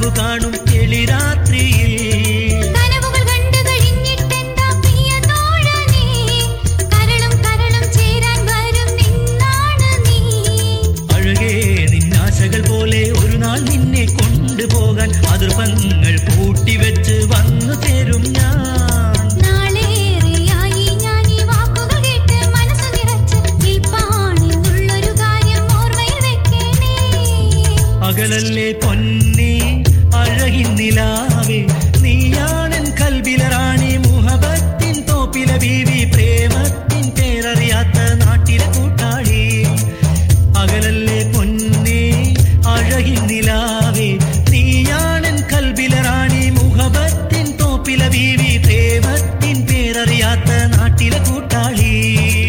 നിലാവ് കാണും എളിരാത്രിയിൽ കനവുകൾ കണ്ടു കഴിഞ്ഞിട്ടെന്താ പ്രിയ തോഴനേ കരളും കരളും ചേരാൻ വരും നിന്നാണ് നീ അഴകേ നിന്നാശകൾ പോലെ ഒരു നാൾ നിന്നെ കൊണ്ടുപോകാൻ അതിർപ്പങ്ങൾ കൂട്ടിവെച്ച് വന്നു ചേരും ഞാൻ നാളേറെയായി ഞാൻ ഈ വാക്കുകൾ കേട്ട് മനസ്സ് നിറച്ച് നിൽപ്പാണെന്നുള്ളൊരു കാര്യം ഓർമ്മയിൽ വെക്കണേ അകലല്ലേ പൊന്നേ അഴകിൻ നിലാവേ നീയാണൻ കൽബിലെ റാണി മുഹബത്തിൻ തോപ്പിലെ ബീവി പ്രേമത്തിൻ പേരറിയാത്ത നാട്ടിലെ കൂട്ടാളി അകലല്ലേ പൊന്നേ അഴകിൻ നിലാവേ നീയാണൻ കൽബിലെ റാണി മുഹബത്തിൻ തോപ്പിലെ ബീവി പ്രേമത്തിൻ പേരറിയാത്ത നാട്ടിലെ കൂട്ടാളി